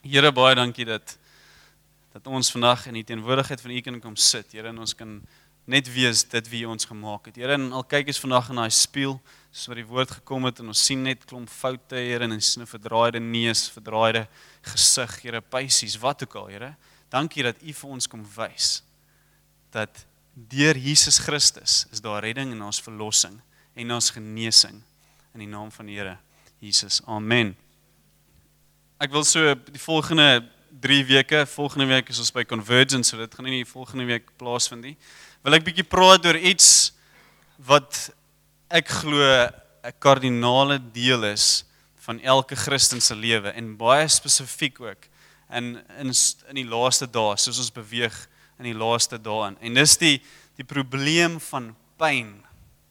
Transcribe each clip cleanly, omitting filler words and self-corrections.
Here, baie dankie dat ons vandag in die teenwoordigheid van U kan kom sit, Here, en ons kan net wees dit wie U ons gemaak het. Here, en al kyk ons vandag in daai spieël, soos wat die woord gekom het, en ons sien net klomp foute, Here, en ons sien 'n verdraaide neus, verdraaide gesig, Here, pysies, wat ook al, Here. Dankie dat U vir ons kom wys, dat deur Jesus Christus is daar redding en ons verlossing, en ons genesing, in die naam van die Here Jesus. Amen. Ek wil so die volgende 3 weke, volgende week is ons by Convergence, so dit gaan nie die volgende week plaasvind nie. Wil ek bietjie praat oor iets wat ek glo 'n kardinale deel is van elke Christen se lewe en baie spesifiek ook in die laaste dae, soos ons beweeg in die laaste dae in. En dis die probleem van pyn.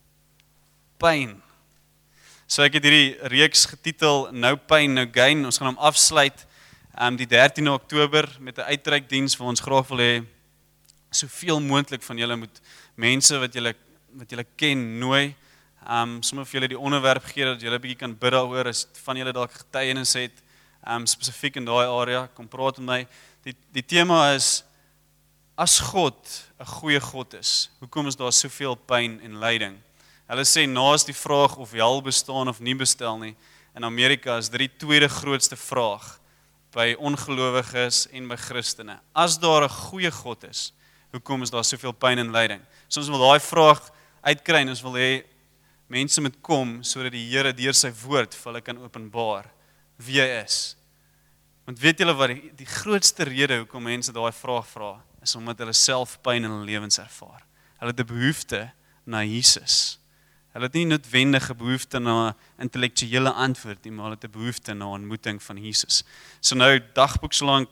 Pyn. So ek het hierdie reeks getitel No Pain, No Gain. Ons gaan hom afsluit die 13 Oktober met 'n uitreikdiens waar ons graag wil hê soveel moontlik van julle moet mense wat julle ken nooi. Sommige van julle die onderwerp gee dat julle 'n bietjie kan bid daaroor as van julle dalk getuienis het spesifiek in daai area, kom praat met my. Die tema is as God 'n goeie God is, hoekom is daar soveel pyn en lyding? Hulle sê naas die vraag of hel bestaan of nie bestaan nie, in Amerika is dit die tweede grootste vraag by ongelowiges en by Christene. As daar 'n goeie God is, hoekom is daar soveel pyn en lyding? So ons wil daai vraag uitkry en ons wil hê mense moet kom sodat die Here deur sy woord vir hulle kan openbaar wie hy is. Want weet julle wat die grootste rede hoekom mense daai vraag vra, is omdat hulle self pyn in hulle lewens ervaar. Hulle het 'n behoefte na Jesus. Hulle het nie noodwendige behoefte na intellektuele antwoord nie, maar hulle het 'n behoefte na ontmoeting van Jesus. So nou dagboek so lank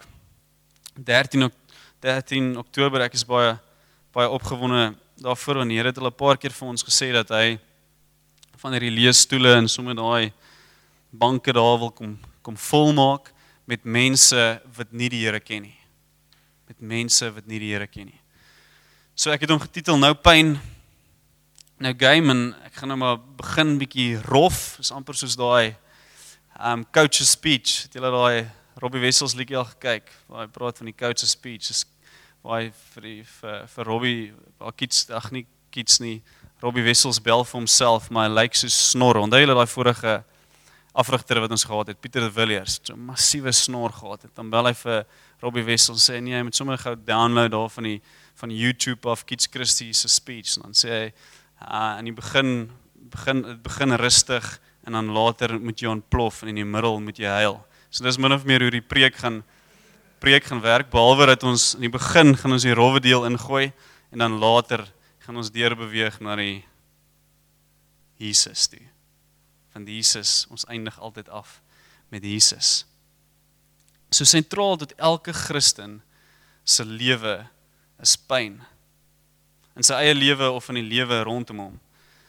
13 Oktober, ek is baie opgewonde daarvoor, want die Here het al 'n paar keer vir ons gesê dat hy van hierdie leesstoele en sommer daai banke daar wil kom volmaak met mense wat nie die Here ken nie. Met mense wat nie die Here ken nie. So ek het hom getitel No Pain, No Gain, en ek gaan nou maar begin bietjie rof, is amper soos daai coach's speech. Het julle daai Robbie Wessels liedjie al gekyk? Waar hy praat van die coach's speech. Is waar hy vir Robbie, nie kids nie, Robbie Wessels bel vir homself, maar hy lyk soos snor. Onthou julle daai vorige afrigter wat ons gehad het, Pieter de Villiers, so 'n massiewe snor gehad het. Dan bel hy vir Robbie Wessels en sê nee, jy moet sommer gou download daar van YouTube of Kids Christie se speech. En dan sê hy in die begin rustig en dan later moet jy ontplof en in die middel moet jy huil. So dis min of meer hoe die preek gaan werk, behalwe dat ons in die begin gaan ons die rowwe deel ingooi en dan later gaan ons deurbeweeg na die Jesus toe. Van Jesus, ons eindig altyd af met Jesus. So sentraal tot elke Christen se lewe is pyn. In sy eie lewe of in die lewe rondom hom.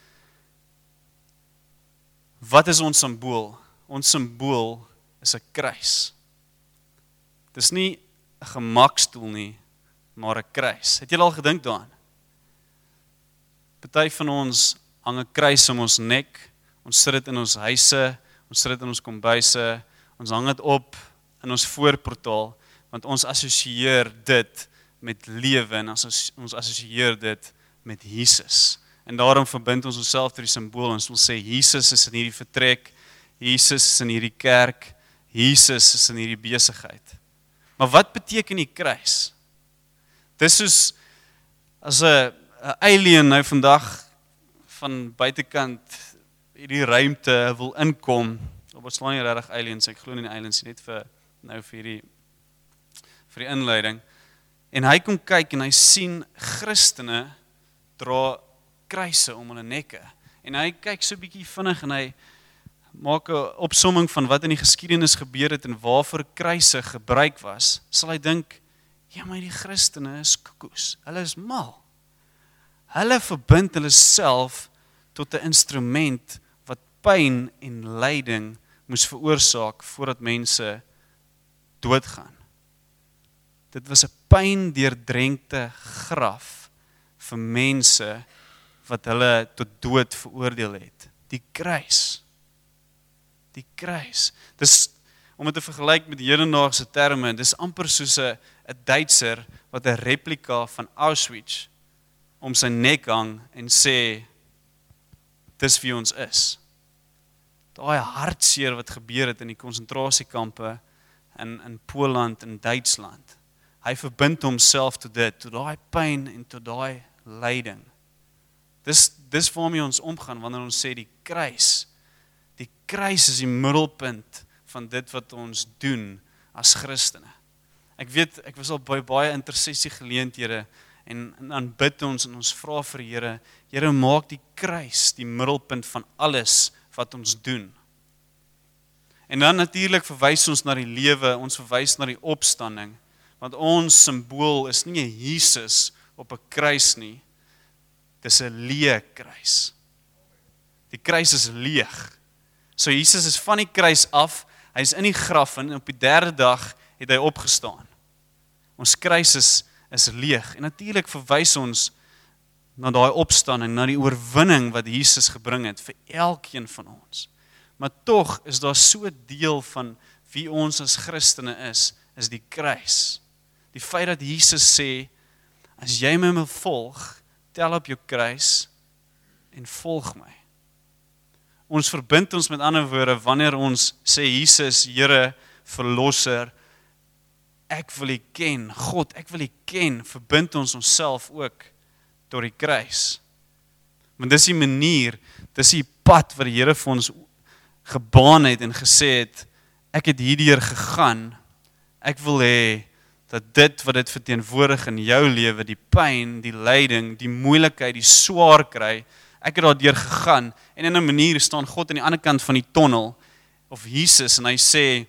Wat is ons simbool? Ons simbool is 'n kruis. Dis nie 'n gemakstoel nie, maar 'n kruis. Het julle al gedink daaraan? Party van ons hang 'n kruis om ons nek, ons sit dit in ons huise, ons sit dit in ons kombuise, ons hang dit op in ons voorportaal, want ons assosieer dit met lewe en ons assosieer dit met Jesus. En daarom verbind ons onsself tot die simbool. Ons wil sê Jesus is in hierdie vertrek, Jesus is in hierdie kerk, Jesus is in hierdie besigheid. Maar wat beteken die kruis? Dis soos as 'n alien nou vandag van buitekant hierdie ruimte wil inkom. Ons slaan nie regtig aliens, ek glo nie in aliens net vir die inleiding. En hy kom kyk en hy sien Christene dra kruise om hulle nekke. En hy kyk so bietjie vinnig en hy maak 'n opsomming van wat in die geskiedenis gebeur het en waarvoor kruise gebruik was. Sal hy dink, ja, maar die Christene is koekoes. Hulle is mal. Hulle verbind hulle self tot 'n instrument wat pyn en lyding moes veroorsaak voordat mense doodgaan. Dit was 'n pyndeurdrenkte graf vir mense wat hulle tot dood veroordeel het. Die kruis. Dis om dit te vergelyk met hedendaagse terme, dis amper soos 'n Duitser wat 'n replika van Auschwitz om sy nek hang en sê, dis wie ons is. Daai hartseer wat gebeur het in die konsentrasiekampe in Poland en Duitsland. Hy verbind homself tot dit, tot daai pyn en tot daai lyding. Dis waarmee ons omgaan wanneer ons sê die kruis is die middelpunt van dit wat ons doen as Christene. Ek weet, ek was al by baie intersessie geleenthede en dan bid ons en ons vra vir die Here maak die kruis die middelpunt van alles wat ons doen. En dan natuurlik verwys ons na die lewe, ons verwys na die opstanding, want ons simbool is nie 'n Jesus op 'n kruis nie, dis 'n leë kruis. Die kruis is leeg. So Jesus is van die kruis af, hy is in die graf en op die 3de dag het hy opgestaan. Ons kruis is leeg en natuurlik verwys ons na daai opstanding, na die oorwinning wat Jesus gebring het vir elkeen van ons. Maar tog is daar so 'n deel van wie ons as Christene is die kruis. Die feit dat Jesus sê, as jy my wil volg, tel op jou kruis en volg my. Ons verbind ons met ander woorde, wanneer ons sê Jesus, Here, Verlosser, ek wil U ken, God, ek wil U ken, verbind ons onsself ook tot die kruis. Want dis die manier, dis die pad wat die Here vir ons gebaan het en gesê het, ek het hierdeur gegaan, ek wil hê dat dit wat dit verteenwoordig in jou lewe, die pyn, die lyding, die moeilikheid, die swaar kry, ek het daardeur gegaan, en in 'n manier staan God aan die ander kant van die tonnel, of Jesus, en hy sê,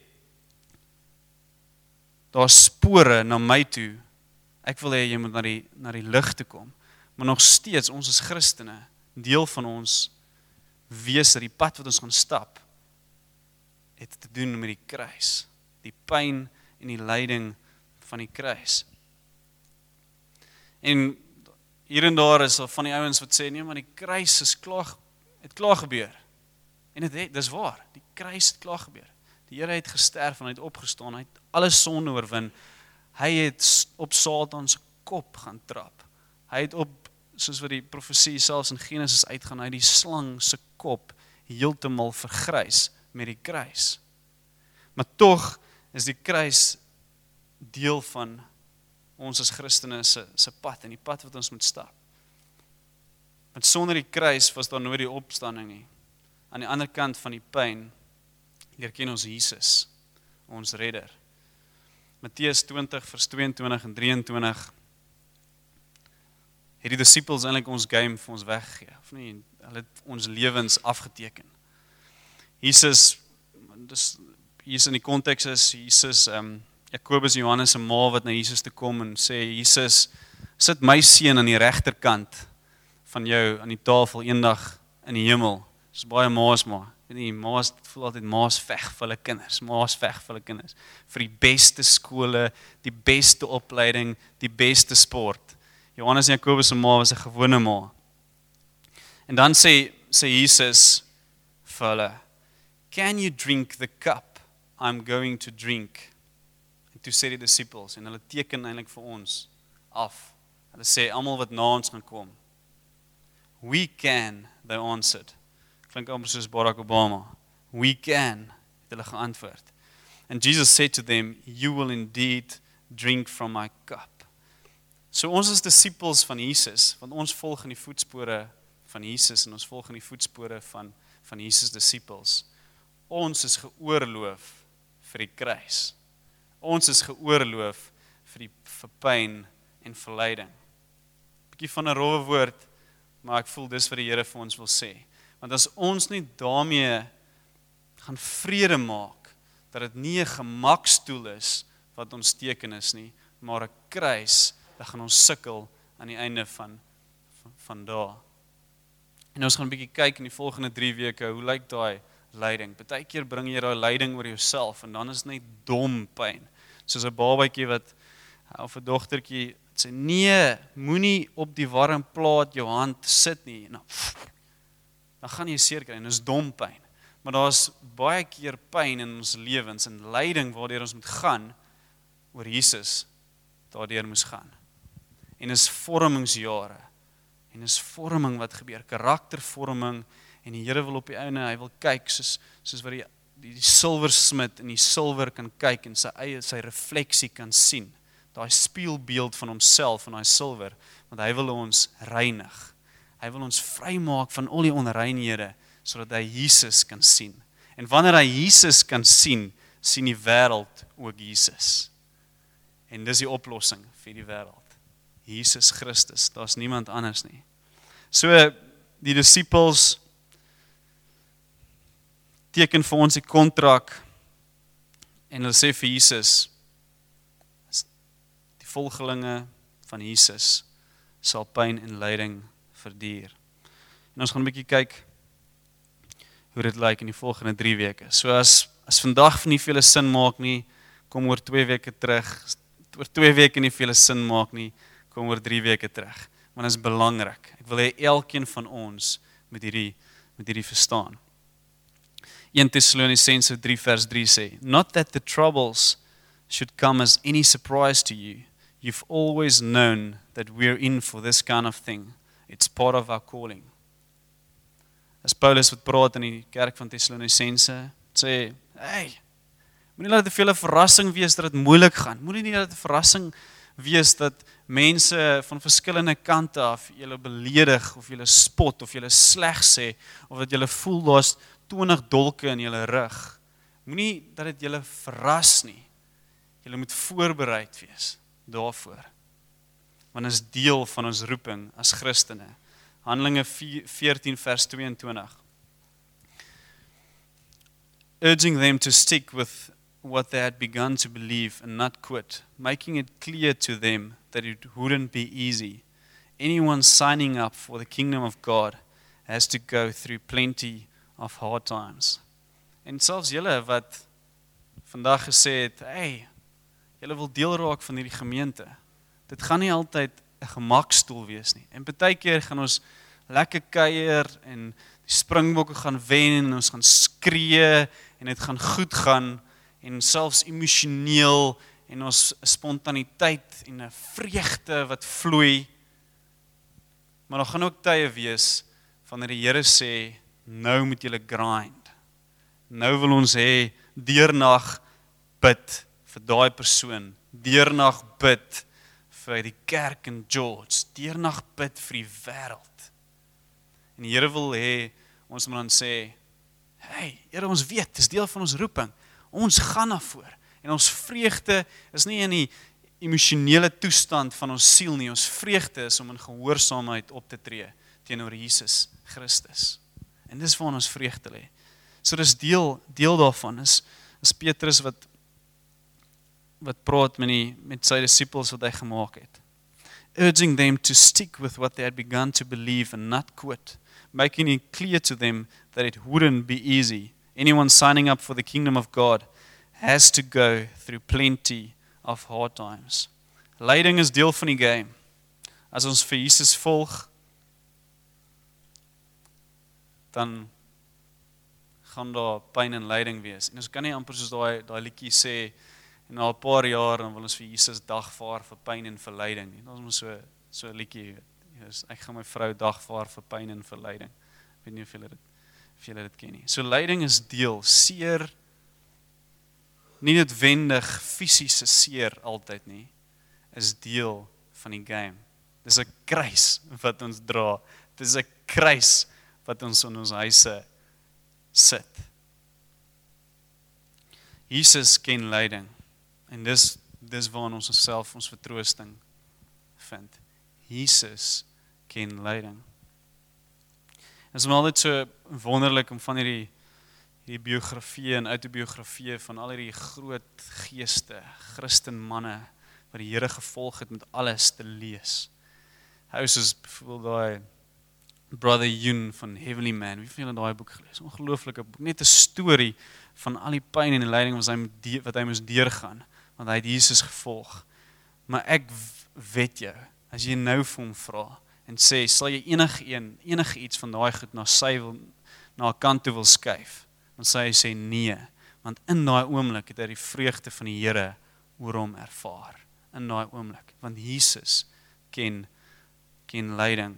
daar is spore na my toe, ek wil hê jy moet na die lig toe kom, maar nog steeds, ons as Christene, deel van ons wese, die pad wat ons gaan stap, het te doen met die kruis, die pyn en die lyding van die kruis. En hier en daar is van die ouens wat sê, nee, maar die kruis het klaar gebeur. En dis waar, die kruis het klaar gebeur. Die Here het gesterf en hy het opgestaan, hy het alle sonde oorwin. Hy het op Satan se kop gaan trap. Hy het soos wat die profesie selfs in Genesis uitgaan, hy het die slang se kop heeltemal vergrys met die kruis. Maar tog is die kruis deel van ons as Christene se pad en die pad wat ons moet stap. Want sonder die kruis was daar nooit die opstanding nie. Aan die ander kant van die pyn leer ken ons Jesus, ons redder. Matteus 20 vers 22 en 23 het die disippels eintlik ons game vir ons weggegee, of nie, hulle het ons lewens afgeteken. Jesus in die konteks is, Jesus, Jakobus en Johannes se ma wat na Jesus toe kom en sê, Jesus, sit my seun aan die regterkant van jou aan die tafel eendag in die hemel. Dis baie ma's maar. Ma's voel altyd ma's veg vir hulle kinders. Ma's veg vir hulle kinders. Vir die beste skole, die beste opleiding, die beste sport. Johannes en Jakobus se ma was 'n gewone ma. En dan sê Jesus vir hulle, can you drink the cup I'm going to drink? En toe sê die disciples, en hulle teken eintlik vir ons af. Hulle sê, almal wat na ons gaan kom. We can, they answered. Klink amper soos Barack Obama. We can, het hulle geantwoord. And Jesus said to them, you will indeed drink from my cup. So ons is disciples van Jesus, want ons volg in die voetspore van Jesus, en ons volg in die voetspore van Jesus disciples. Ons is geoorloof vir die kruis. Ons is geoorloof vir pyn en verlyding. Bietjie van 'n rowwe woord, maar ek voel dis wat die Here vir ons wil sê. Want as ons nie daarmee gaan vrede maak, dat dit nie 'n gemakstoel is wat ons teken is nie, maar 'n kruis, dan gaan ons sukkel aan die einde van daar. En ons gaan 'n bietjie kyk in die volgende 3 weke, hoe lyk daai lyding? Partykeer bring jy daai lyding oor jouself en dan is dit net dom pyn. Soos 'n babatjie of 'n dogtertjie sê, nee, moenie op die warm plaat jou hand sit nie. Nou, dan gaan jy seer kry en dis dom pyn. Maar daar's baie keer pyn in ons lewens en lyding waardeur ons moet gaan oor Jesus daardeur moes gaan. En is vormingsjare. En is vorming wat gebeur, karaktervorming en die Here wil op die einde, hy wil kyk soos wat die silversmid in die silwer kan kyk en sy refleksie kan sien. Daai spieelbeeld van homself in daai silwer, want hy wil ons reinig. Hy wil ons vrymaak van al die onreinhede sodat hy Jesus kan sien. En wanneer hy Jesus kan sien, sien die wêreld ook Jesus. En dis die oplossing vir die wêreld. Jesus Christus, daar's niemand anders nie. So die disippels teken vir ons die kontrak en hulle sê vir Jesus, die volgelinge van Jesus sal pyn en lyding verduur. En ons gaan 'n bietjie kyk hoe dit lyk in die volgende 3 weke. So as vandag nie vir julle sin maak nie, kom oor 2 weke terug. Oor 2 weke nie vir julle sin maak nie, kom oor 3 weke terug. Want dit is belangrik. Ek wil hê elkeen van ons moet hierdie verstaan. 1 Tessalonisense 3 vers 3 sê, "Not that the troubles should come as any surprise to you. You've always known that we're in for this kind of thing. It's part of our calling." As Paulus wat praat in die kerk van Tessalonisense, sê, "Hey, moenie laat dit vir julle 'n verrassing wees dat dit moeilik gaan. Moenie nie dat dit 'n verrassing wees dat mense van verskillende kante af julle beledig of julle spot of julle sleg sê of dat julle voel daar's 20 dolke in julle rug. Moenie dat dit julle verras nie. Julle moet voorbereid wees daarvoor. Want dit is deel van ons roeping as Christene. Handelinge 14 vers 22. Urging them to stick with what they had begun to believe and not quit, making it clear to them that it wouldn't be easy. Anyone signing up for the kingdom of God has to go through plenty of hard times. En selfs julle wat vandag gesê het, hey, julle wil deel raak van hierdie gemeente. Dit gaan nie altyd 'n gemakstoel wees nie. En partykeer gaan ons lekker kuier en die Springbokke gaan wen en ons gaan skree en dit gaan goed gaan en selfs emosioneel en ons spontaniteit en 'n vreugde wat vloei. Maar daar gaan ook tye wees wanneer die Here sê, nou moet julle grind. Nou wil ons hê deurnag bid vir daai persoon, deurnag bid vir die kerk in George, deurnag bid vir die wêreld. En die Here wil hê ons moet dan sê, hey, Here, ons weet, dis deel van ons roeping. Ons gaan daarvoor. En ons vreugde is nie in die emosionele toestand van ons siel nie. Ons vreugde is om in gehoorsaamheid op te tree teenoor Jesus Christus. En dis waar ons vreugde lê. So dis deel daarvan is Petrus wat praat met sy disippels wat hy gemaak het. Urging them to stick with what they had begun to believe and not quit, making it clear to them that it wouldn't be easy. Anyone signing up for the kingdom of God has to go through plenty of hard times. Lyding is deel van die game. As ons vir Jesus volg, dan gaan daar pyn en lyding wees. En ons kan nie amper soos daai liedjie sê, en na 'n paar jaar dan wil ons vir Jesus dagvaar vir pyn en vir lyding. En ons moet so 'n liedjie, ek gaan my vrou dagvaar vir pyn en vir lyding. Ek weet nie of julle dit ken nie. So lyding is deel, seer, nie noodwendig fisiese seer altyd nie, is deel van die game. Dis 'n kruis wat ons dra. Dis 'n kruis wat ons in ons huise sit. Jesus ken lyding. En dis waar ons osself ons vertroosting vind. Jesus ken lyding. Dit is maar altyd so wonderlik om van hierdie biografieë en autobiografieë van al hierdie groot geeste, Christenmanne wat die Here gevolg het met alles te lees. Hy soos byvoorbeeld daai Brother Yun van Heavenly Man. Wie van julle daai boek gelees? Ongelooflike boek, net 'n storie van al die pyn en die lyding wat hy moes deurgaan, want hy het Jesus gevolg. Maar ek weet jou, as jy nou vir hom vra en sê, sal jy enige iets van daai goed na 'n kant toe wil skuif, dan sou hy sê nee, want in daai oomblik het hy die vreugde van die Here oor hom ervaar, in daai oomblik, want Jesus ken lyding.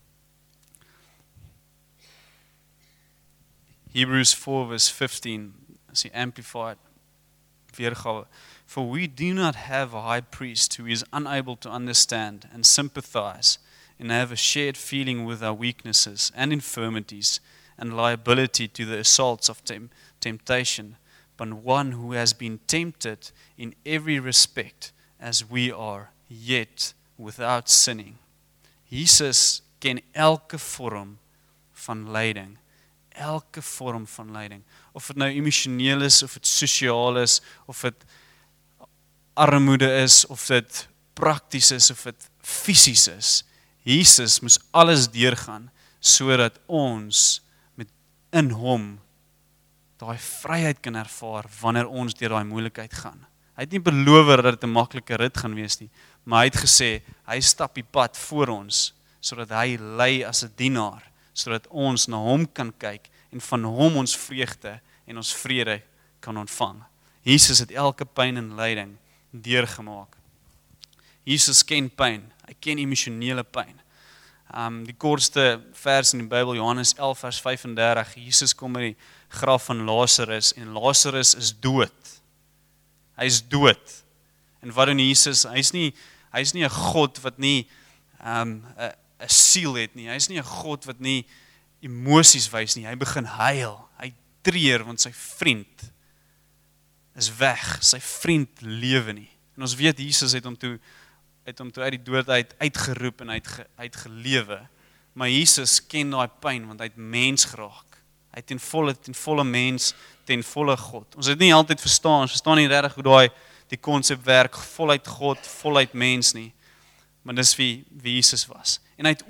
Hebrews 4 verse 15, as die Amplified weergawe, for we do not have a high priest who is unable to understand and sympathize and have a shared feeling with our weaknesses and infirmities and liability to the assaults of temptation, but one who has been tempted in every respect as we are, yet without sinning. Jesus ken elke vorm van lyding. Elke vorm van lyding. Of dit nou emosioneel is, of dit sosiaal is, of dit armoede is, of dit prakties is, of dit fisies is. Jesus moes alles deurgaan, sodat ons in hom daai vryheid kan ervaar wanneer ons deur daai moeilikheid gaan. Hy het nie beloof dat dit 'n maklike rit gaan wees nie, maar hy het gesê, hy stap die pad voor ons, sodat hy lei as 'n dienaar, sodat ons na hom kan kyk en van hom ons vreugde en ons vrede kan ontvang. Jesus het elke pyn en lyding deurgemaak. Jesus ken pyn, hy ken emosionele pyn. Die kortste vers in die Bybel, Johannes 11 vers 35, Jesus kom by die graf van Lazarus en Lazarus is dood. Hy is dood. En wat doen Jesus? Hy is nie 'n God wat nie 'n siel het nie. Hy is nie 'n God wat nie emosies wys nie. Hy begin huil. Hy treur want sy vriend is weg. Sy vriend lewe nie. En ons weet Jesus het hom toe uit die dood uitgeroep en uit gelewe. Maar Jesus ken daai pyn want hy het mens geraak. Hy het ten volle mens, ten volle God. Ons het nie altyd verstaan, ons verstaan nie regtig hoe die konsep werk, voluit God, voluit mens nie. Maar dis wie Jesus was. En hy het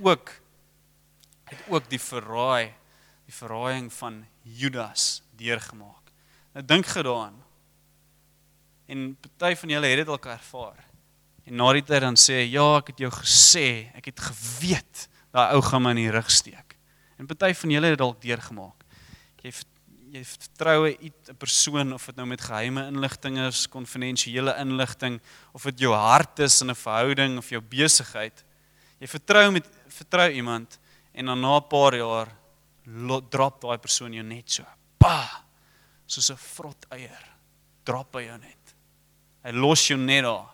ook die verraaiing van Judas deurgemaak. Nou dink gedaan. En party van julle het dit al ervaar. En na die tyd dan sê, ja, ek het jou gesê, ek het geweet, daai ou gaan my in die rug steek. En party van julle het dit al deurgemaak. Jy vertrou 'n persoon, of dit nou met geheime inligting is, konfidensiële inligting, of dit jou hart is in 'n verhouding, of jou besigheid. Jy vertrou iemand, en dan na 'n paar jaar, drop daai persoon jou net so. Soos 'n vrot eier, drop hy jou net. Hy los jou net daar.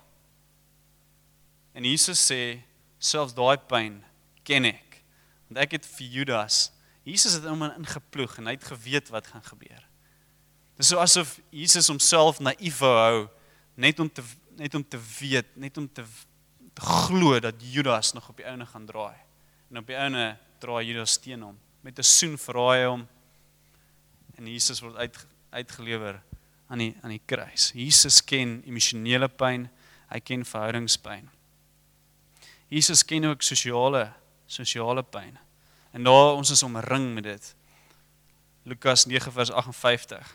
En Jesus sê, selfs daai pyn ken ek. Want ek het vir Judas, Jesus het hom ingeploeg en hy het geweet wat gaan gebeur. Dit is so asof Jesus homself naïef hou, net om te weet, net om te glo dat Judas nog op die ouene gaan draai. En op die ouene draai Judas teen hom. Met 'n soen verraai hy hom. En Jesus word uitgelewer aan die kruis. Jesus ken emosionele pyn, hy ken verhoudingspyn. Jesus ken ook sosiale pyn. En daar ons is omring met dit. Lukas 9 vers 58.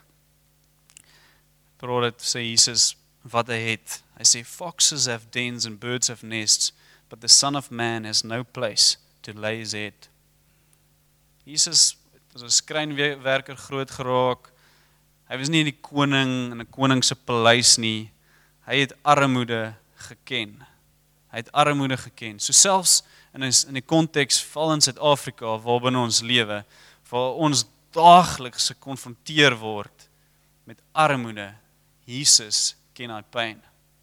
Praat sê Jesus wat hy het. Hy sê, foxes have dens and birds have nests, but the Son of Man has no place to lay his head. Jesus was 'n skrynwerker groot geraak. Hy was nie die koning in 'n koning se paleis nie. Hy het armoede geken. So selfs in die konteks val in Suid-Afrika waarbinne ons lewe, waar ons daagliks gekonfronteer word met armoede, Jesus ken hy pyn.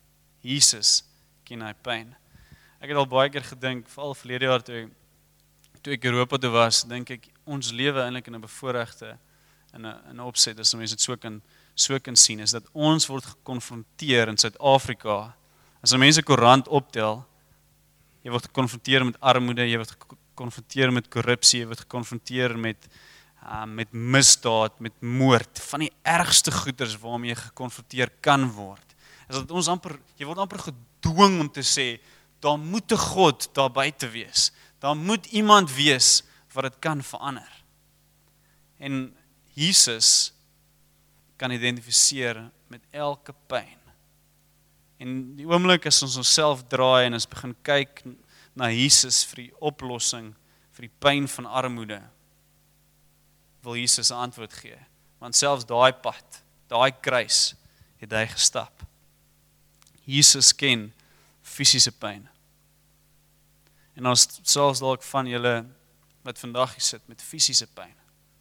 Ek het al baie keer gedink, veral verlede jaar toe ek Europa toe was, dink ek ons lewe eintlik in 'n bevoorregte in 'n opset, as mense dit so kan sien, is dat ons word gekonfronteer in Suid-Afrika. As mense koerant optel, jy word gekonfronteer met armoede, jy word gekonfronteer met korrupsie, jy word gekonfronteer met misdaad, met moord, van die ergste goeters waarmee jy gekonfronteer kan word. Is dat jy word amper gedwing om te sê, daar moet 'n God daar buite wees. Daar moet iemand wees wat dit kan verander. En Jesus kan identifiseer met elke pyn. En die oomblik as ons onsself draai en ons begin kyk na Jesus vir die oplossing, vir die pyn van armoede, wil Jesus 'n antwoord gee. want selfs daai pad, daai kruis, het hy gestap. Jesus ken fisiese pyn. En ons selfs dalk van julle wat vandag hier sit met fisiese pyn.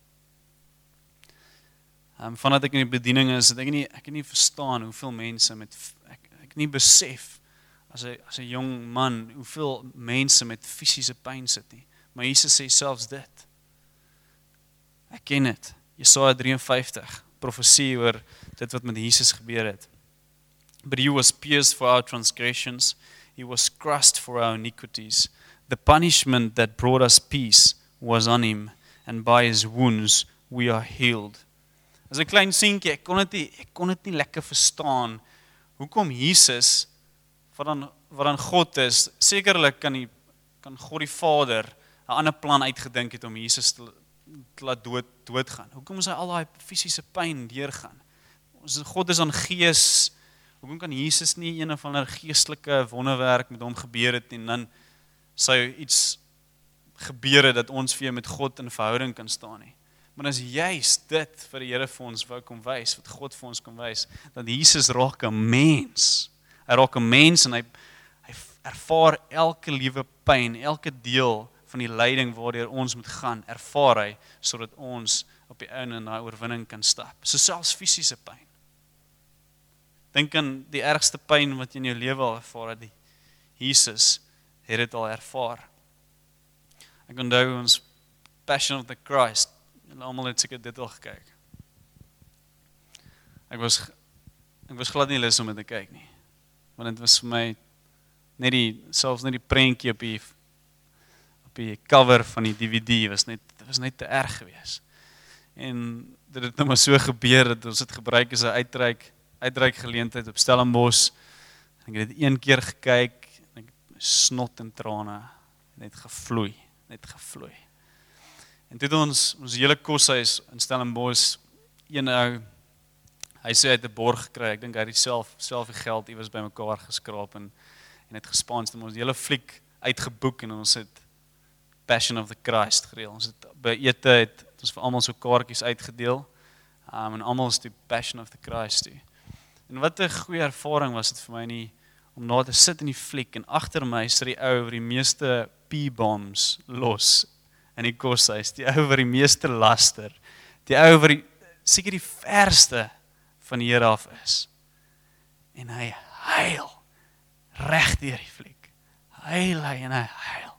Vandat ek in die bediening is, het ek nie verstaan hoeveel mense ek nie besef as 'n jong man hoeveel mense met fisiese pyn sit nie. Maar Jesus sê selfs dit. Ek ken dit. Jesaja 53, profesie oor dit wat met Jesus gebeur het. But he was pierced for our transgressions, he was crushed for our iniquities. The punishment that brought us peace was on him, and by his wounds we are healed. As 'n klein seentjie, ek kon dit nie lekker verstaan hoekom Jesus wat dan God is, sekerlik kan God die Vader 'n ander plan uitgedink het om Jesus te laat doodgaan. Hoekom is hy al daai fisiese pyn deurgaan? God is aan gees. Hoekom kan Jesus nie een of ander geestelike wonderwerk met hom gebeur het en dan sou iets gebeur het dat ons weer met God in verhouding kan staan nie? Maar as juist dit vir die Here vir ons wou kom wys, wat God vir ons kom wys, dat Jesus raak 'n mens. Hy raak 'n mens en hy ervaar elke liewe pyn, elke deel van die lyding waardeur ons moet gaan, ervaar hy, sodat ons op die einde in daai oorwinning kan stap. So selfs fisiese pyn. Dink aan die ergste pyn wat jy in jou lewe al ervaar het. Jesus het dit al ervaar. Ek onthou ons Passion of the Christ. Julle almal het seker dit al gekyk. Ek was glad nie lus om dit te kyk nie. Want dit was vir my selfs net die prentjie op die cover van die DVD was net te erg geweest. En dit het nou maar so gebeur dat ons dit gebruik as 'n uitreik geleentheid op Stellenbosch. Ek het dit een keer gekyk en ek snot en trane net gevloei. En toe het ons hele koshuis in Stellenbosch, een ou, hy sê hy het 'n borg gekry, ek dink hy het self die geld iewers bymekaar geskraap en het gespons, en ons hele fliek uitgeboek en ons het Passion of the Christ gereël. Ons het by ete het ons vir almal so kaartjies uitgedeel, en almal is die Passion of the Christ toe. En wat 'n goeie ervaring was dit vir my nie, om daar te sit in die fliek, en agter my sit die ou wat die meeste P-bombs los in die koshuis, die ou wat die meeste laster, die ou wat seker die verste van die Here af is. En hy huil, reg deur die fliek. Huil hy en hy huil.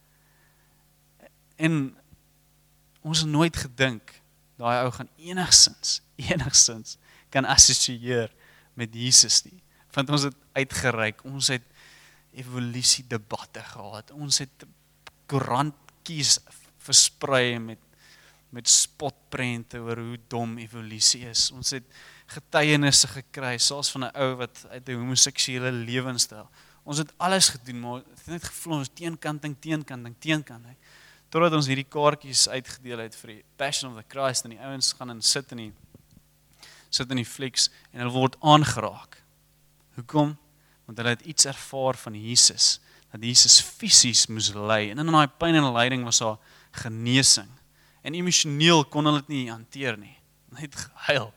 En ons het nooit gedink, daai ou gaan enigsins kan assosieer met Jesus nie. Want ons het uitgereik, ons het evolusie debatte gehad, ons het koerantjies versprei met spotprente oor hoe dom evolusie is. Ons het getuienisse gekry, selfs van 'n ou wat uit 'n homoseksuele lewenstyl. Ons het alles gedoen, maar het net gevoel ons teenkanting. Totdat ons hierdie kaartjies uitgedeel het vir die Passion of the Christ en die ouens gaan en sit in die flieks en hulle word aangeraak. Hoekom? Want hulle het iets ervaar van Jesus, dat Jesus fisies moes ly. En in daai pyn en lyding was daar genesing. En emosioneel kon hulle dit nie hanteer nie. Net gehuil.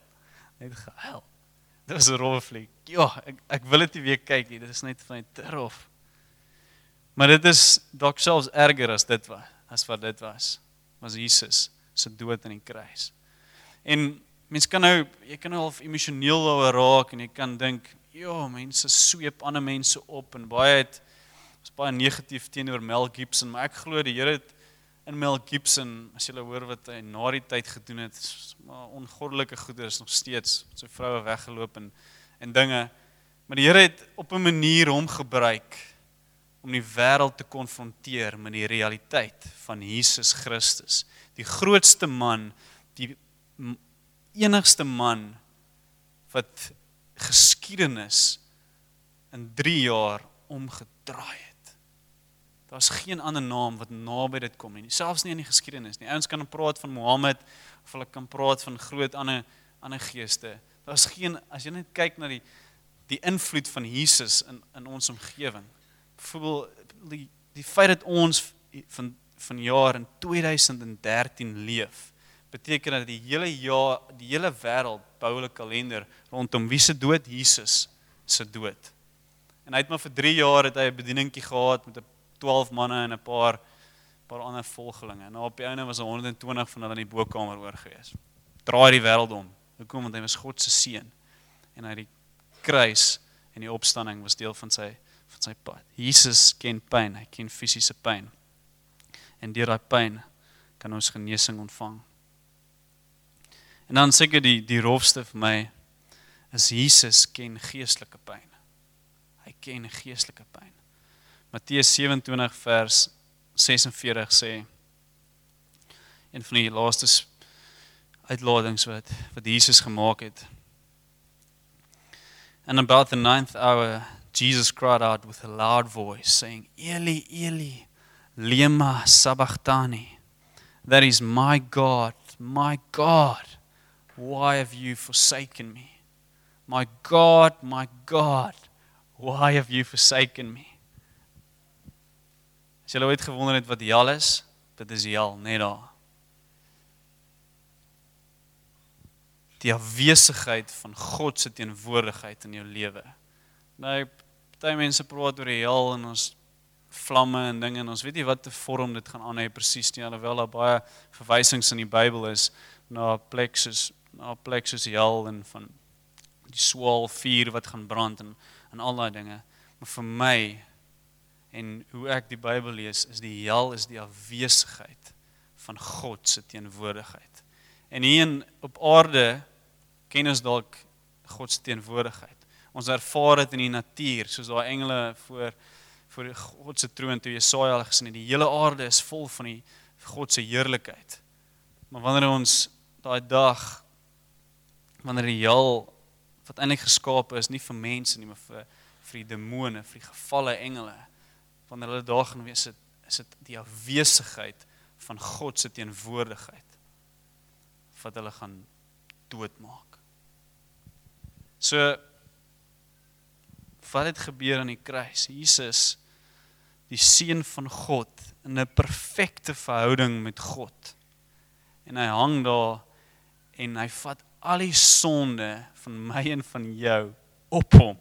Dit was 'n rowwe fliek. Ja, ek wil dit nie weer kyk nie. Dit is net van te rof. Maar dit is dalk selfs erger as wat dit was Jesus se dood aan die kruis. En jy kan nou half emosioneel daaroor raak en jy kan dink, ja, mense sweep ander mense op en is baie negatief teenoor Mel Gibson, maar ek glo die Here het in Mel Gibson, as jy hoor wat hy na die tyd gedoen het, maar ongoddelike goedere is nog steeds, sy vroue weggeloop en dinge, maar die Here het op 'n manier hom gebruik om die wêreld te konfronteer met die realiteit van Jesus Christus, die grootste man, die enigste man wat geskiedenis in 3 jaar omgedraai het. Daar's geen ander naam wat naby dit kom nie, selfs nie in die geskiedenis nie. Ouens kan praat van Mohammed of hulle kan praat van groot ander geeste. Daar's geen, as jy net kyk na die invloed van Jesus in ons omgewing. Byvoorbeeld die feit dat ons van jaar in 2013 leef beteken dat die hele wêreld bou hulle kalender rondom wie se dood? Jesus se dood. En hy het maar vir 3 jaar het hy 'n bedieningkie gehad met 12 manne en 'n paar ander volgelinge. En op die einde was 120 van hulle in die bokamer oor gewees. Draai die wêreld om. Hoekom? Want hy was God se seun. En hy die kruis en die opstanding was deel van sy pad. Jesus ken pyn, hy ken fisiese pyn. En deur daai pyn kan ons genesing ontvang. En dan seker die rofste vir my is Jesus ken geestelike pyn. Hy ken geestelike pyn. Matteus 27 vers 46 sê, een van die laaste uitlatings wat Jesus gemaak het. And about the 9th hour, Jesus cried out with a loud voice, saying, Eli, Eli, lema sabachthani. That is, my God, why have you forsaken me? My God, why have you forsaken me? As jy ooit gewonder het wat hel is, dit is hel, net daar. Die afwesigheid van God se teenwoordigheid in jou lewe. Nou, party mense praat oor die hel en ons vlamme en dinge en ons weet nie wat te vorm dit gaan aanhou presies nie, alhoewel daar baie verwysings in die Bybel is na 'n plek soos die hel en van die swaal vuur wat gaan brand en al daai dinge. Maar vir my en hoe ek die Bybel lees, is die hel is die afwesigheid van God se teenwoordigheid. En hier op aarde ken ons dalk God se teenwoordigheid. Ons ervaar dit in die natuur, soos daai engele voor God se troon toe Jesaja al gesien het. Die hele aarde is vol van die God se heerlikheid. Maar wanneer ons daai dag, wanneer die hel wat eintlik geskape is, nie vir mense nie, maar vir die demone, vir die gevalle engele, wanneer hulle daar gaan wees, is dit die afwesigheid van God se teenwoordigheid wat hulle gaan doodmaak. So, wat het gebeur aan die kruis? Jesus, die seun van God, in 'n perfekte verhouding met God. En hy hang daar, en hy vat al die sonde van my en van jou op hom.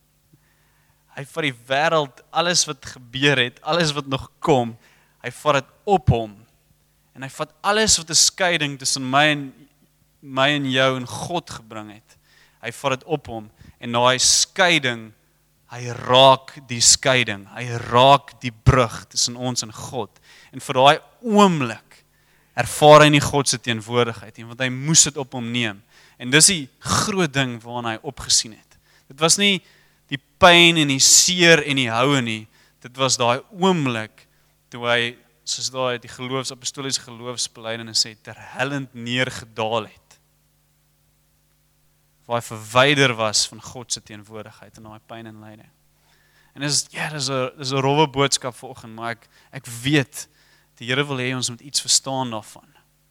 Hy vat die wêreld, alles wat gebeur het, alles wat nog kom, hy vat dit op hom. En hy vat alles wat 'n skeiding tussen my en jou en God gebring het. Hy vat dit op hom, en daai skeiding, hy raak die skeiding, hy raak die brug tussen ons en God. En vir daai oomblik ervaar hy nie God se teenwoordigheid nie, want hy moes dit op hom neem. En dis die groot ding waarna hy opgesien het. Dit was nie die pyn en die seer en die houe nie, dit was daai oomblik toe hy, soos daai die apostoliese geloofsbelijdenis sê, terhellend neergedaal het. Waar hy verwyder was van God se teenwoordigheid en daai pyn en lyding. En dis 'n rowwe boodskap vanoggend, maar ek weet die Here wil hê ons moet iets verstaan daarvan.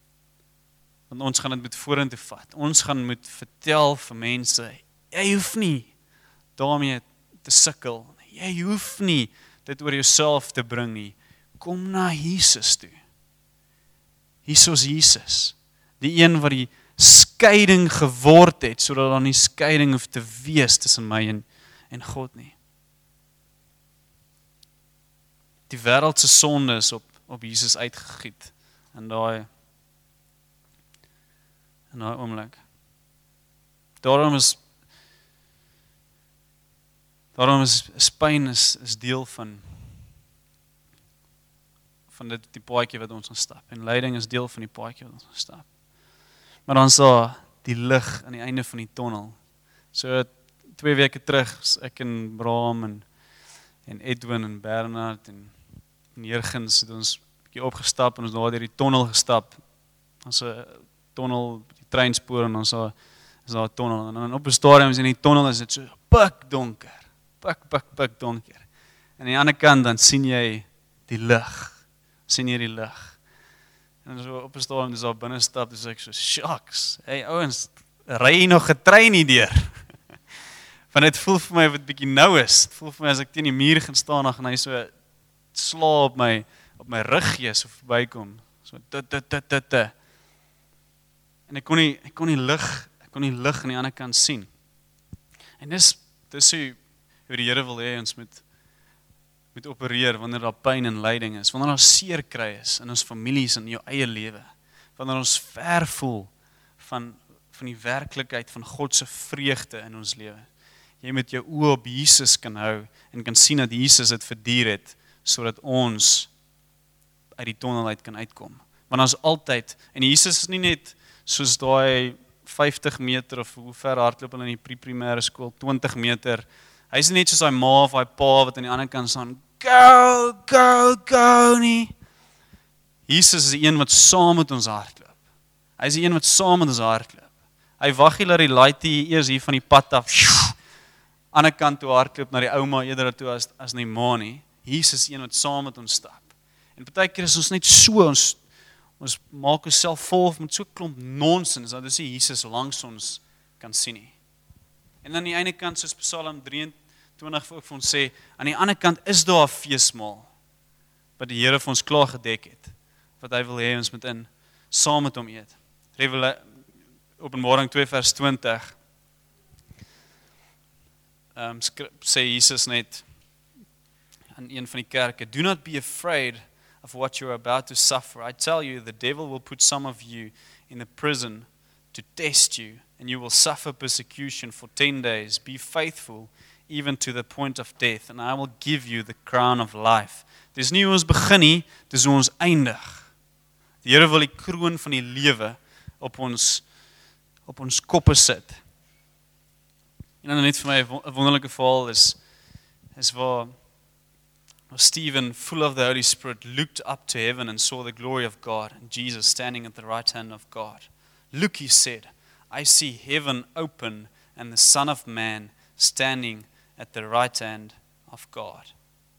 Want ons gaan dit met vorentoe vat. Ons gaan moet vertel vir mense, jy hoef nie daarmee te sukkel. Jy hoef nie dit oor jouself te bring nie. Kom na Jesus toe. Hier is Jesus, die een wat die skeiding geword het, sodat daar nie skeiding hoef te wees tussen my en God nie. Die wêreld se sonde is op Jesus uitgegiet in daai oomblik. Daarom is pyn is deel van die paadjie wat ons gaan stap. En lyding is deel van die paadjie wat ons gaan stap. Maar dan is daar die lig aan die einde van die tonnel. So 2 weke terug, ek en Bram en Edwin en Bernard en Jurgens het ons 'n bietjie opgestap en ons daar deur die tonnel gestap. Ons 'n tonnel, die treinspoor en ons is daar 'n tonnel. En dan op 'n stadium in die tonnel is dit so pikdonker. Pikdonker. En aan die ander kant dan sien jy die lig. Sien jy die lig. En so op 'n stadium is daar binne stap, dis ek so, shucks, hey ouens, ry nog 'n trein hier deur. Want dit voel vir my wat bietjie nou is. Dit voel vir my as ek teen die muur gaan staan en hy so sla op my rug gee so verbykom. So En ek kon die lig aan die ander kant sien. En dis hoe die Here wil hê ons moet opereer wanneer daar pyn en lyding is, wanneer daar seer kry is in ons families en in jou eie lewe, wanneer ons ver voel van die werklikheid van God se vreugde in ons lewe. Jy moet jou oë op Jesus kan hou en kan sien dat Jesus dit verduur het, sodat ons uit die tonnel uit kan uitkom. Want ons altyd, en Jesus is nie net soos daai 50 meter of hoe ver hardloop hulle in die pre-primêre skool, 20 meter. Hy is nie net soos daai ma of daai pa wat aan die ander kant staan, go nie. Jesus is die een wat saam met ons hardloop. Hy is die een wat saam met ons hardloop. Hy wag nie dat die laaitie eers hier van die pad af ander kant toe hardloop na die ouma eerder toe as na die ma nie. Jesus is die een wat saam met ons stap. En partykeer is ons net so, ons maak onsself vol met so klomp nonsens, dat ons nie Jesus langs ons kan sien nie. En aan die ene kant, soos Psalm 23 ook vir ons sê, aan die ander kant is daar 'n feesmaal, wat die Here vir ons klaar gedek het, wat hy wil hê ons moet saam met hom eet. Openbaring 2 vers 20, sê Jesus net aan een van die kerke, do not be afraid of what you're about to suffer. I tell you, the devil will put some of you in a prison to test you, and you will suffer persecution for 10 days. Be faithful even to the point of death, and I will give you the crown of life. Dis nie hoe ons begin nie, dis hoe ons eindig. Die Here wil die kroon van die lewe op ons koppe sit. En dan net vir my 'n wonderlike verhaal is waar Stephen, full of the Holy Spirit, looked up to heaven and saw the glory of God and Jesus standing at the right hand of God. Look, he said, I see heaven open and the Son of Man standing at the right hand of God.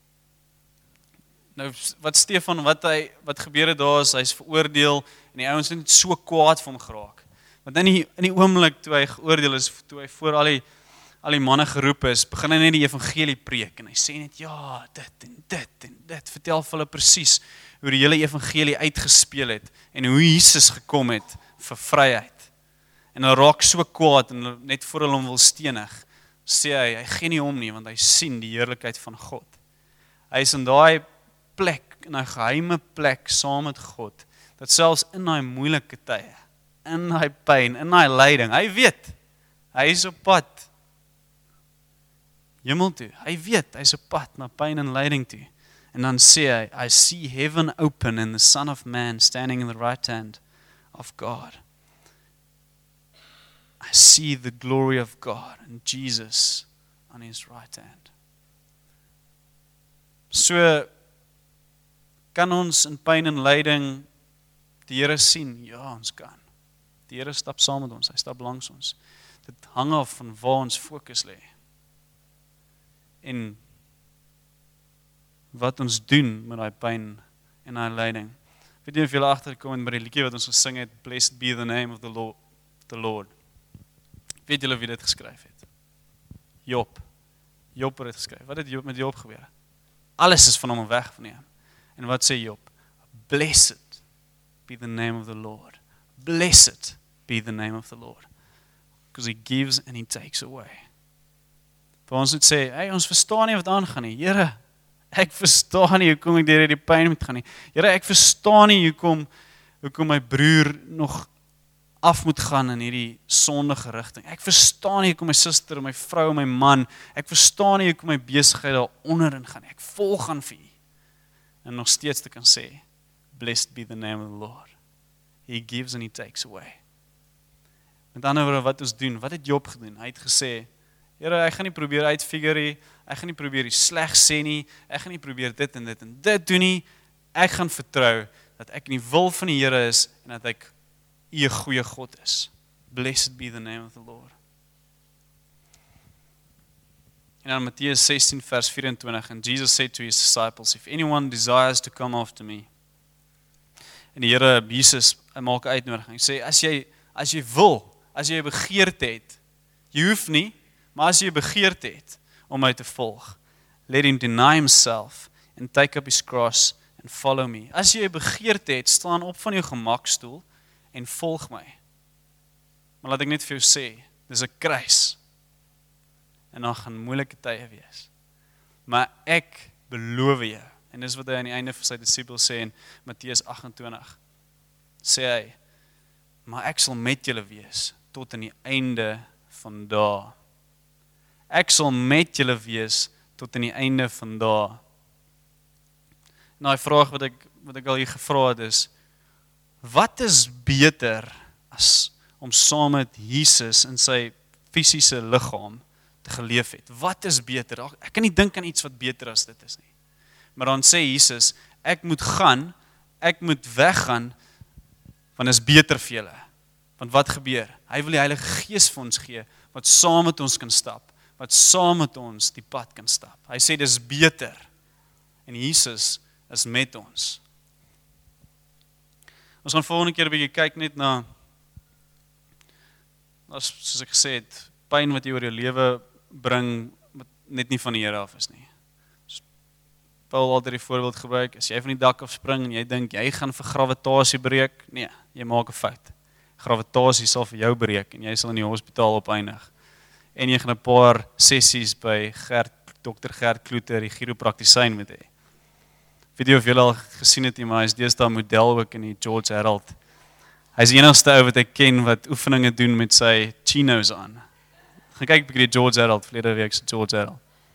Nou, wat Stefan, wat gebeur het daar is, hy is veroordeel en die ouens het net so kwaad vir hom geraak. Want in die oomblik toe hy geoordeel is, toe hy voor al die manne geroep is, begin hy net die evangelie preek en hy sê net, ja, dit en dit, vertel vir hulle presies hoe die hele evangelie uitgespeel het en hoe Jesus gekom het vir vryheid. En hy raak so kwaad en net voor hulle hom wil stenig, sê hy gee nie om nie, want hy sien die heerlikheid van God. Hy is in daai plek, in 'n geheime plek saam met God, dat selfs in daai moeilike tye, in daai pyn, in daai lyding, hy weet, hy is op pad hemel toe. Hy weet, hy is op pad na pyn en lyding toe. En dan sê hy, I see heaven open and the Son of Man standing in the right hand of God. I see the glory of God and Jesus on his right hand. So, kan ons in pyn en lyding die Here sien? Ja, ons kan. Die Here stap saam met ons, hy stap langs ons. Dit hang af van waar ons fokus lê. En wat ons doen met daai pyn en daai lyding. Weet jy of julle agterkom en by die liedjie wat ons gesing het, Blessed be the name of the Lord. Weet julle wie dit geskryf het? Job. Job het dit geskryf. Wat het met Job gebeur? Alles is van hom weggeneem. En wat sê Job? Blessed be the name of the Lord. Blessed be the name of the Lord. Because he gives and he takes away. Vir ons moet sê, hey, ons verstaan nie wat aangaan nie. Here, ek verstaan nie hoekom ek deur hierdie pyn moet gaan nie. Here, ek verstaan nie hoekom my broer nog af moet gaan in hierdie sondige rigting. Ek verstaan nie hoekom my suster, my vrou, my man, ek verstaan nie hoekom my besigheid daar onderin gaan nie. Ek volg aan vir U. En nog steeds te kan sê, blessed be the name of the Lord. He gives and he takes away. Met ander woorde, wat ons doen, wat het Job gedoen? Hy het gesê, Here, ek gaan nie probeer uitfigure nie, ek gaan nie probeer die sleg sê nie, ek gaan nie probeer dit en dit doen nie, ek gaan vertrou dat ek in die wil van die Here is en dat ek U 'n goeie God is. Blessed be the name of the Lord. En dan Mattheus 16 vers 24, and Jesus said to his disciples, if anyone desires to come after me, en die Here Jesus maak 'n uitnodiging, hy sê, as jy wil, as jy 'n begeerte het, jy hoef nie, maar as jy 'n begeerte het om my te volg, let him deny himself and take up his cross and follow me. As jy 'n begeerte het, staan op van jou gemakstoel en volg my. Maar laat ek net vir jou sê, dis 'n kruis. En dan gaan moeilike tye wees. Maar ek beloof jou, en dis wat hy aan die einde vir sy disippels sê in Matteus 28, sê hy, maar ek sal met julle wees tot aan die einde van dae. Ek sal met julle wees tot aan die einde van dae. Nou, die vraag wat ek al hier gevra het is, wat is beter as om saam met Jesus in sy fisiese liggaam te geleef het? Wat is beter? Ek kan nie dink aan iets wat beter as dit is nie. Maar dan sê Jesus, ek moet weggaan, want is beter vir julle. Want wat gebeur? Hy wil die Heilige Gees vir ons gee, wat saam met ons kan stap, wat saam met ons die pad kan stap. Hy sê, dis beter. En Jesus is met ons. Ons gaan volgende keer 'n bietjie kyk net na, soos ek gesê het, pyn wat jy oor jou lewe bring, wat net nie van die Here af is nie. Paul altyd die voorbeeld gebruik, as jy van die dak af spring en jy dink, jy gaan vir gravitasie breek, nee, jy maak 'n fout. Gravitasie sal vir jou breek en jy sal in die hospitaal opeindig. En jy gaan 'n paar sessies by Dr. Gert Kloeter, die chiropraktisyn moet hê. Weet jy of julle al gesien het, maar hy is deesdae model ook in die George Herald. Hy is die enigste ou wat ek ken wat oefeninge doen met sy chinos aan. Gaan kyk 'n bietjie die George Herald, verlede week se George Herald.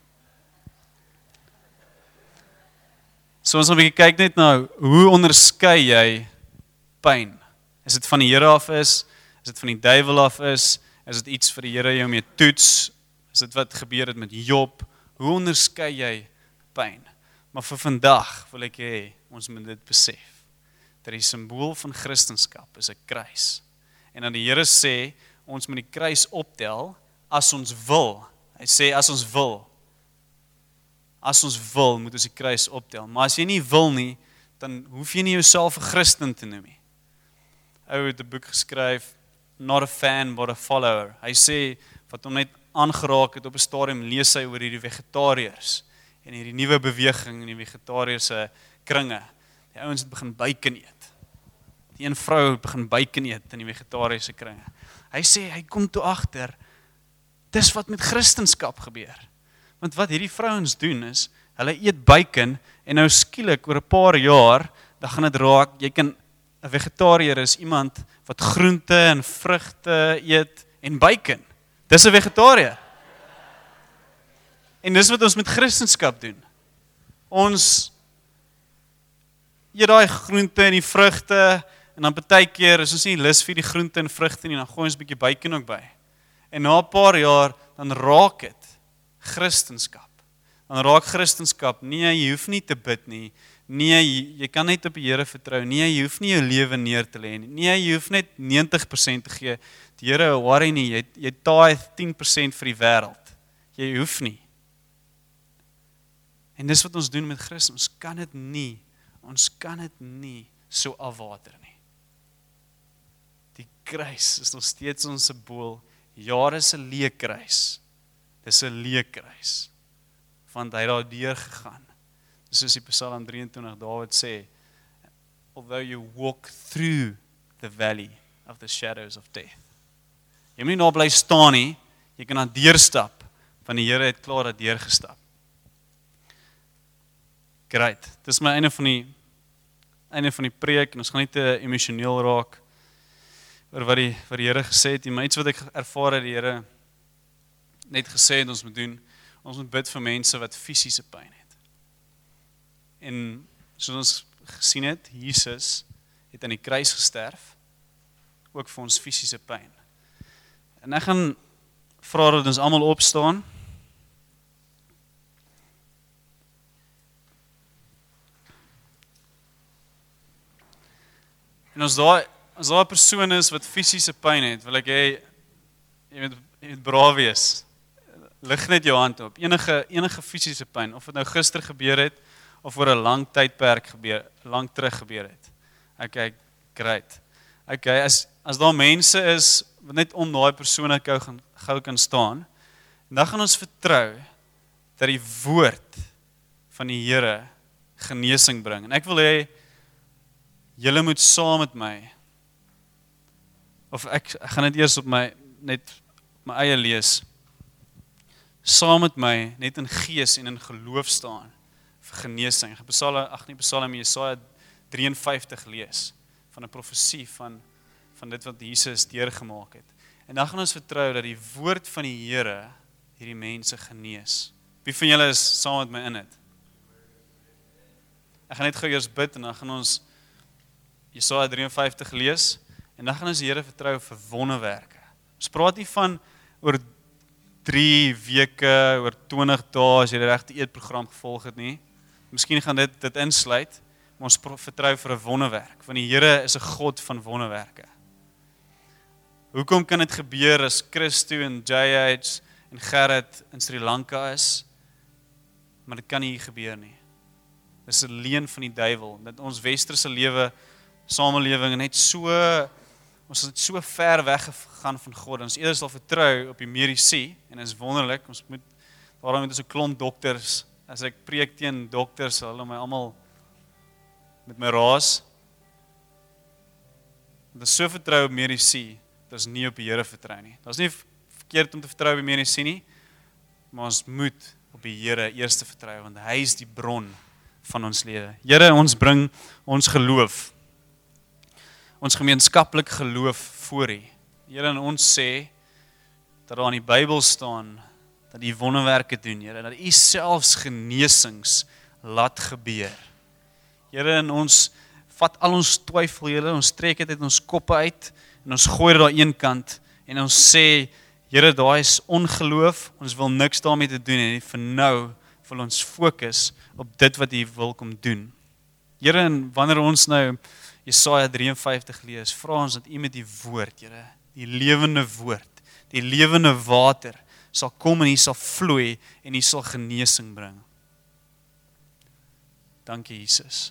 So ons gaan 'n bietjie kyk net na, hoe onderskei jy pyn? Is dit van die Here af is dit van die duiwel af is dit iets vir die Here jou mee toets? Is dit wat gebeur het met Job? Hoe onderskei jy pyn? Maar vir vandag wil ek hê, ons moet dit besef, dat die simbool van Christendom is 'n kruis. En dan die Here sê, ons moet die kruis optel, as ons wil. Hy sê, as ons wil, moet ons die kruis optel. Maar as jy nie wil nie, dan hoef jy nie jouself 'n Christen te noem nie. Ou het 'n boek geskryf, Not a Fan, but a Follower. Hy sê, wat hom net aangeraak het op 'n stadium, lees hy oor hierdie vegetariërs, en hierdie nuwe beweging in die vegetariëse kringe. Die ouens het begin bacon eet. Die een vrou het begin bacon eet in die vegetariëse kringe. Hy sê, hy kom toe agter, dis wat met Christendom gebeur. Want wat hierdie vrouens doen is, hulle eet bacon, en nou skielik oor 'n paar jaar, dan gaan dit raak, 'n vegetariër is iemand wat groente en vrugte eet en bacon. Dis 'n vegetariër. En dis wat ons met Christendom doen. Ons eet daai groente en die vrugte, en dan partykeer is ons nie lus vir die groente en vrugte nie, dan gooi ons 'n bietjie bacon ook by. En na 'n paar jaar, dan raak dit Christendom. Dan raak Christendom, nee, jy hoef nie te bid nie, nee, jy kan net op die Here vertrou, nee, jy hoef nie jou lewe neer te lê nie, nee, jy hoef net 90% te gee, die Here worry nie, jy tithe 10% vir die wêreld, jy hoef nie. En dis wat ons doen met Christus, ons kan dit nie so afwater nie. Die kruis is nog steeds ons simbool, jare se leë kruis, dis 'n leë kruis, want hy het daar deur gegaan. Dis soos die Psalm 23, Dawid sê, although you walk through the valley of the shadows of death. Jy moet nie daar bly staan nie, jy kan daar deurstap, want die Here het klaar daar deurgestap. Great, dis my einde van die preek, en ons gaan nie te emosioneel raak oor wat die Here gesê het, maar iets wat ek ervaar het, die Here net gesê het, ons moet bid vir mense wat fisiese pyn het. En soos ons gesien het, Jesus het aan die kruis gesterf, ook vir ons fisiese pyn. En ek gaan vra dat ons almal opstaan. En as daar 'n persoon is wat fisiese pyn het, wil ek hê, jy moet braaf wees. Lig net jou hand op. Enige fisiese pyn, of dit nou gister gebeur het, of oor 'n lang tydperk lang terug gebeur het. Okay, great. Okay, as daar mense is wat net om daai persone gou kan staan, dan gaan ons vertrou dat die woord van die Here genesing bring. En ek wil hê julle moet saam met my of ek gaan dit eers op my eie lees. Saam met my, net in gees en in geloof staan, vir genesing. Psalm Jesaja 53 lees, van 'n profesie van dit wat Jesus deurgemaak het. En dan gaan ons vertrou dat die woord van die Here hierdie mense genees. Wie van julle is saam met my in dit? Ek gaan net gou eers bid en dan gaan ons Jesaja 53 lees en dan gaan ons die Here vertrou vir wonderwerke. Ons praat nie van oor 3 weke, oor 20 dae as jy die regte eetprogram gevolg het nie. Miskien gaan dit insluit, maar ons vertrou vir 'n wonderwerk, want die Here is 'n God van wonderwerke. Hoekom kan dit gebeur as Christo en JH en Gerrit in Sri Lanka is? Maar dit kan nie hier gebeur nie. Dis 'n leuen van die duiwel, dat ons westerse samelewing ons het so ver weggegaan van God, ons eerder sal vertrou op die mediese, en dit is wonderlik, daarom het ons 'n klomp dokters, as ek preek teen dokters, sal hulle my almal met my raas. Dit is so vertrou op mediese, dat ons nie op die Here vertrou nie. Dat is nie verkeerd om te vertrou op die mediese nie, maar ons moet op die Here eers te vertrou, want hy is die bron van ons lewe. Here, ons bring ons geloof, ons gemeenskaplik geloof voor U. Here, en ons sê, dat daar in die Bybel staan, dat U wonderwerke doen, Here, dat U selfs genesings laat gebeur. Here, en ons vat al ons twyfel, Here, ons trek dit uit ons koppe uit, en ons gooi dit daar een kant, en ons sê, Here, daar is ongeloof, ons wil niks daarmee te doen, en vir nou wil ons fokus op dit wat U wil kom doen. Here, en wanneer ons nou Jesaja 53 lees, vra ons dat U met die woord, Here, die lewende woord, die lewende water, sal kom en U sal vloei, en U sal genesing bring. Dankie, Jesus.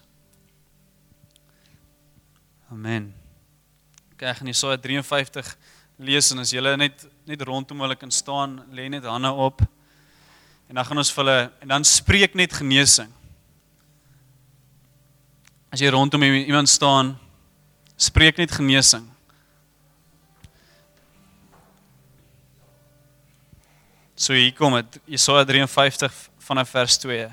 Amen. Ek gaan Jesaja 53 lees, en as julle net rondom hulle kan staan, lê net hande op, en dan gaan ons vir hulle, en dan spreek net genesing. As jy rondom iemand staan, spreek net genesing. So hier kom het, Jesaja 53 vanaf vers 2.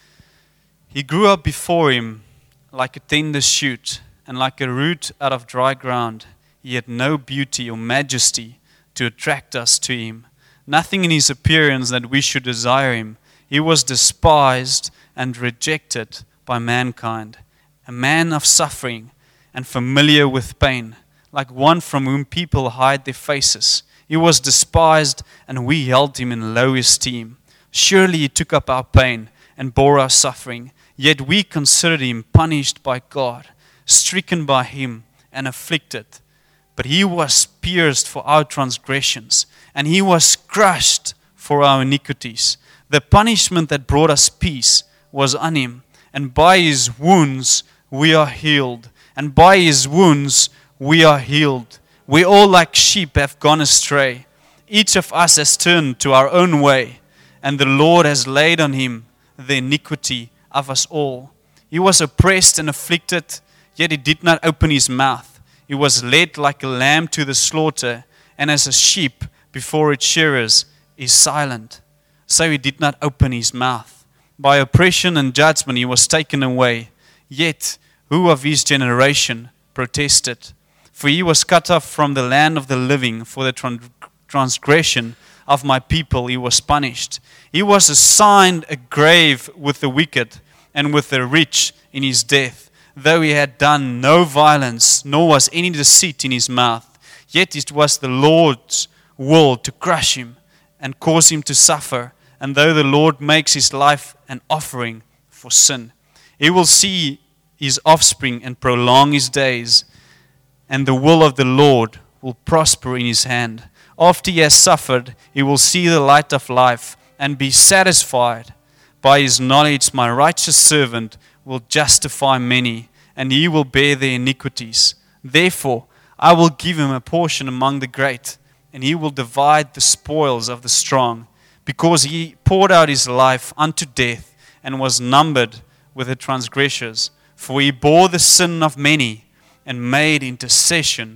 He grew up before him like a tender shoot, and like a root out of dry ground. He had no beauty or majesty to attract us to him. Nothing in his appearance that we should desire him. He was despised and rejected by mankind, a man of suffering and familiar with pain, like one from whom people hide their faces. He was despised, and we held him in low esteem. Surely he took up our pain and bore our suffering, yet we considered him punished by God, stricken by him and afflicted. But he was pierced for our transgressions, and he was crushed for our iniquities. The punishment that brought us peace was on him, and by his wounds we are healed. And by his wounds we are healed. We all like sheep have gone astray. Each of us has turned to our own way, and the Lord has laid on him the iniquity of us all. He was oppressed and afflicted, yet he did not open his mouth. He was led like a lamb to the slaughter, and as a sheep before its shearers is silent, so he did not open his mouth. By oppression and judgment he was taken away. Yet who of his generation protested? For he was cut off from the land of the living. For the transgression of my people he was punished. He was assigned a grave with the wicked, and with the rich in his death. Though he had done no violence, nor was any deceit in his mouth, yet it was the Lord's will to crush him and cause him to suffer. And though the Lord makes his life an offering for sin, he will see his offspring and prolong his days, and the will of the Lord will prosper in his hand. After he has suffered, he will see the light of life and be satisfied. By his knowledge, my righteous servant will justify many, and he will bear their iniquities. Therefore, I will give him a portion among the great, and he will divide the spoils of the strong, because he poured out his life unto death, and was numbered with the transgressors. For he bore the sin of many, and made intercession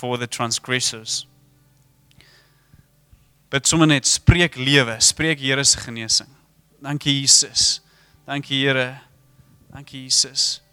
for the transgressors. Bid sommer net, spreek lewe, spreek Here se genesing. Dankie Jesus. Dankie Here. Dankie Jesus.